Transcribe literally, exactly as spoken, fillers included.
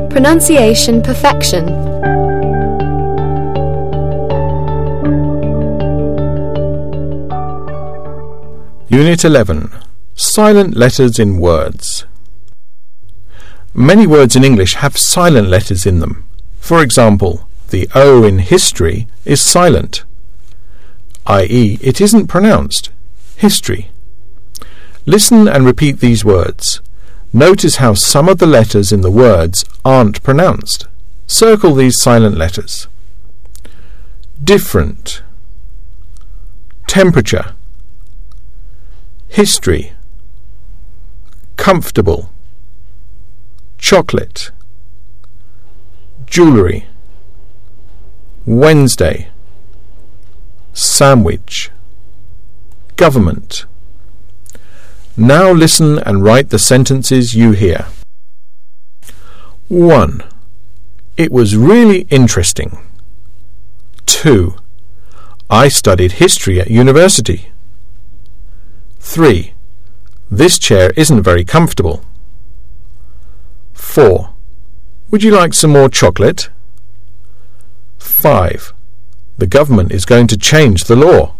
Pronunciation perfection. Unit eleven. Silent letters in words. Many words in English have silent letters in them. For example, the O in history is silent, that is, it isn't pronounced. History. Listen and repeat these words. Notice how some of the letters in the words aren't pronounced. Circle these silent letters. Different. Temperature. History. Comfortable. Chocolate. Jewellery. Wednesday. Sandwich. Government. Now listen and write the sentences you hear. one. It was really interesting. two. I studied history at university. three. This chair isn't very comfortable. four. Would you like some more chocolate? five. The government is going to change the law.